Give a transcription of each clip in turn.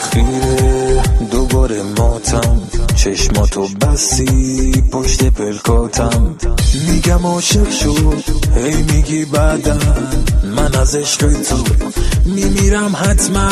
تأخیره دوباره ماتم، چشماتو بستی پشت پلکاتم. میگم عاشق شد هی میگی بعدم، من از عشق تو میمیرم حتما.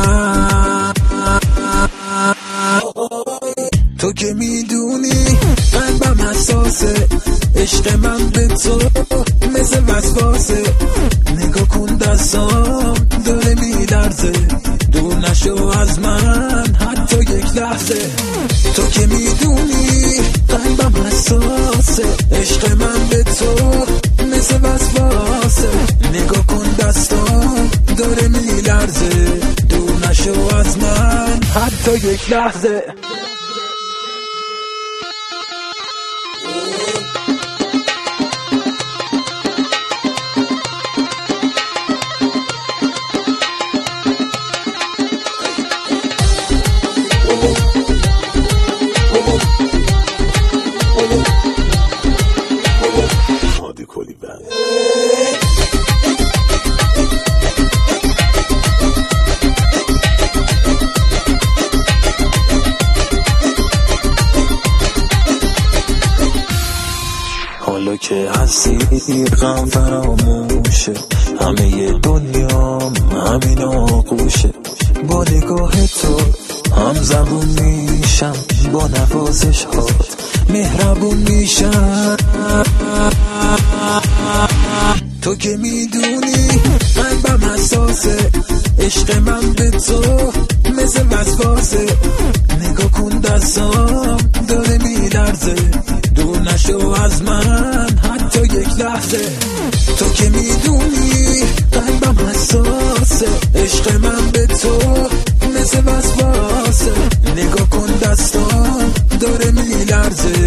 تو که میدونی قلبم حساسه، عشق من به تو مثل وسواسه. نگاه کن دستام داره میلرزه، دور نشو از من حتی یک لحظه. تو که میدونی قلبم حساسه، عشق من به تو مثل وسواسه. نگاه کن دستام داره میلرزه، دور نشو از من حتی یک لحظه. حالا که هستی غم فراموشه، همه دنیام همین آغوشه. با نگاه تو هم زبون میشم، با نوازش هات مهربون میشم. تو که میدونی قلبم حساسه، عشق من به تو مثل وسواسه. نگاه کن دستام داره میلرزه، دور نشو از من حتی یک لحظه. تو که میدونی قلبم حساسه، عشق من به تو مثل وسواسه. نگاه کن دستام داره میلرزه،